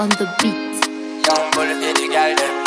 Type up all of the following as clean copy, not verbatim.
on the beat. Young bullet for the girl them.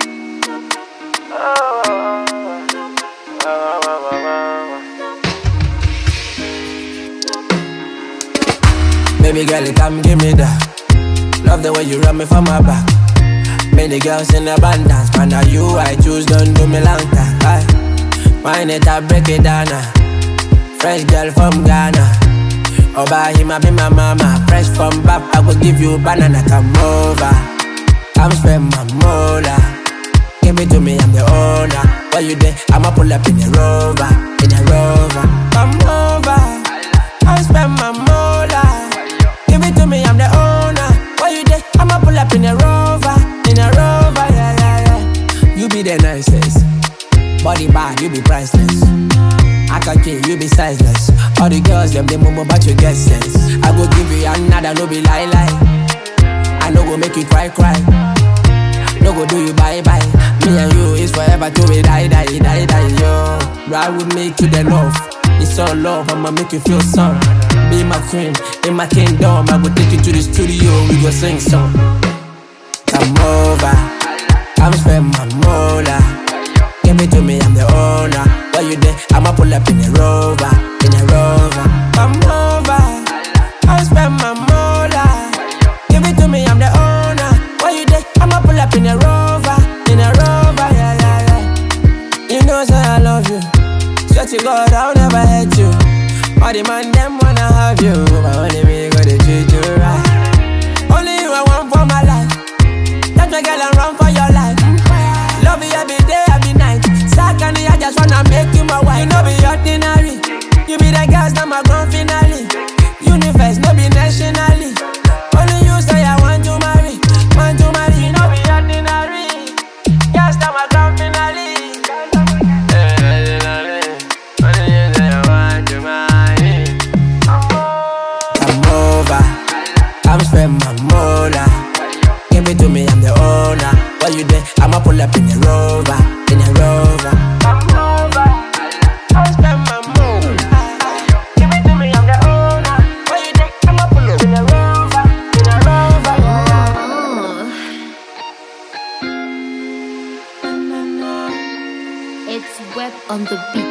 Baby girl, come give me that. Love the way you rub me from my back. Many girls in abundance, man, now you I choose, don't do me long time. Aye. Wine it up, break it down. Fresh girl from Ghana. Oba him, I be my mama. Fresh from Bap, I will give you banana. Come over, come spend my mola. Give it to me, I'm the owner. Where you there? I'ma pull up in the Rover, in the Rover. Come over, come spend my mola. Give it to me, I'm the owner. Where you there? I'ma pull up in the Rover, yeah, yeah, yeah. You be the nicest, body bad, you be priceless. I can kill you, be sizeless. All the girls, them, they move but you get sense. I go give you another, no be lie. I no go make you cry. No go do you bye. Me and you is forever till we die, yo. Ride with me to the north. It's all love, I'ma make you feel some. Be my queen, in my kingdom. I go take you to the studio, we go sing song. Come over, come spend my mola. Give it to me, I'm the owner. Where you there? I'ma pull up in the Rover, in the Rover. Come over, come spend my mola. Give it to me, I'm the owner. Where you there? I'ma pull up in the Rover, yeah, yeah, yeah. You know say I love you. Swear to God, I'll never hate you. All the man them wanna have you, but only me gonna treat you right. Only you I want for my life. Touch my girl and run for your life. Love you every day, every night. Secondly, I just wanna make you my wife. You know be ordinary. You be the girls that my grand finale. Universe, no be nationally. Only you say I want to marry. You know be ordinary. Girls that my grand finale. Come over, come spend my mola. Give it to me, I'm the owner. Where you there? I'ma pull up in the Rover, in the Rover. Come over, come spend my mola. Give it to me, I'm the owner. Where you there? I'ma pull up in the Rover, in the Rover. It's Web on the beat.